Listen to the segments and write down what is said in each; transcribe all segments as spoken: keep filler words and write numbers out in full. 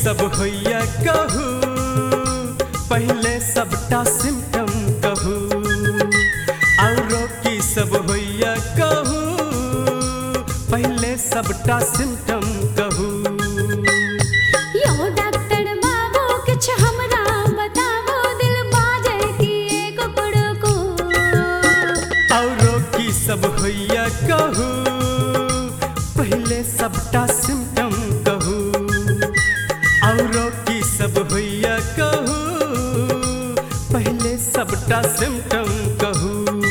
सब होइया कहू, पहले सबटा सिम्टम कहू। औरों की सब होइया कहू, पहले सबटा सिम्टम कहू। यो डॉक्टर बाबू किछ हमरा बताबो, दिल बाजे की एक कुड़को। औरों की सब होइया कहू, पहले सबटा सिम्टम कहू। औरों की सब होइया कहू, पहले सबटा सिम्टम कहू।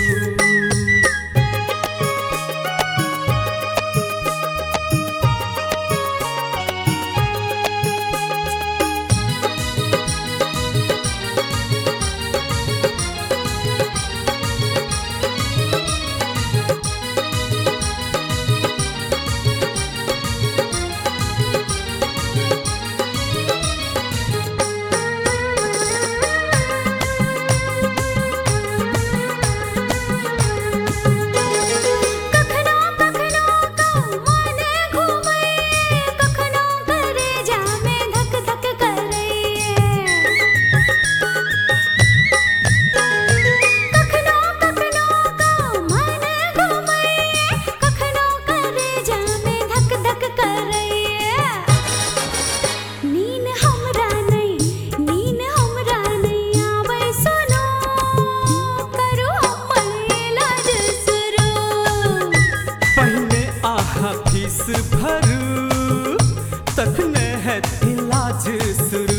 फीस भरू तखने है इलाज शुरू।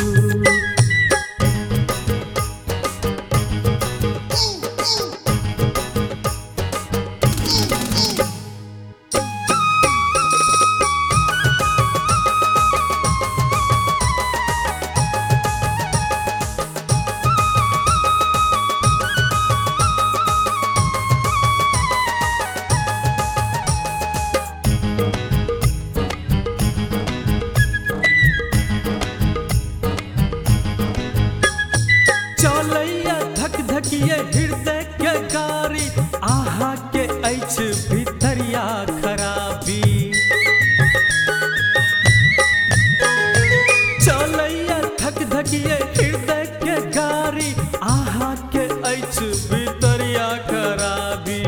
चलैया धक धकिए हृदय के गारी, आहा के ऐछ भितरिया खराबी। चलैया धक धकिए हृदय के गारी, आहा के ऐछ भितरिया खराबी।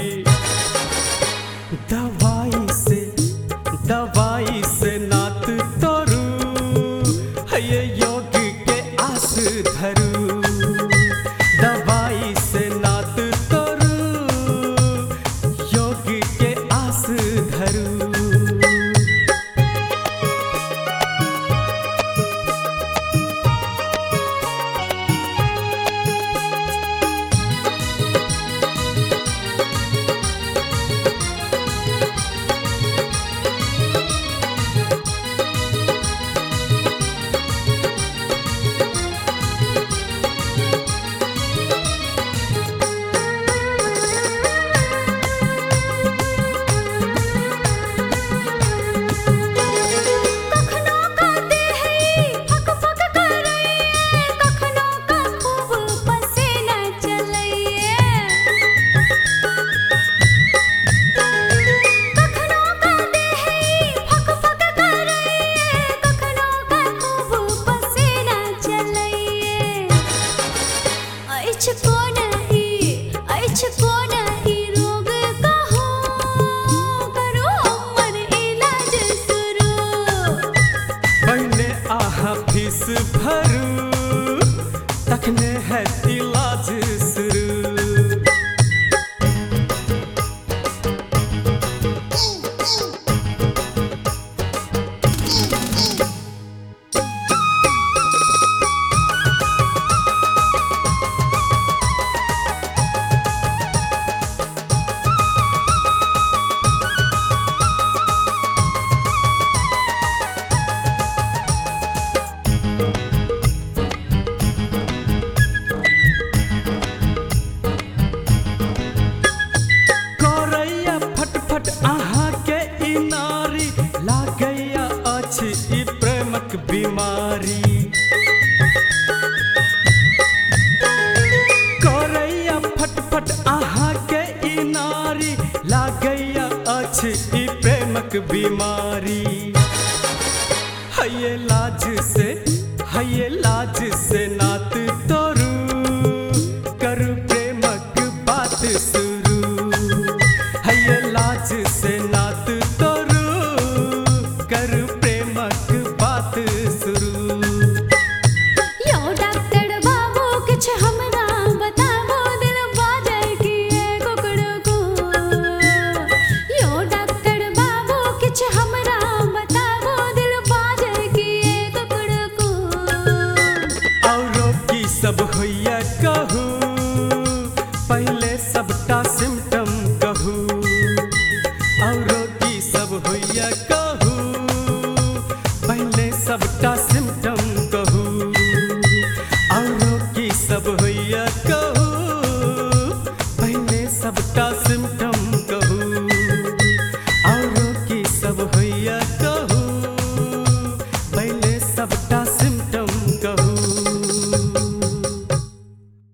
दवाई से दवाई से नात तोरू, ये योग के आस धरू। दवाई से नात तोरू, योग के आस धरू। फीस भरू तखने है इलाज शुरू। बीमारी करैया फटफट आहा के ई नारी, लागैया अछि ई प्रेमक बीमारी। है लाज से भैया का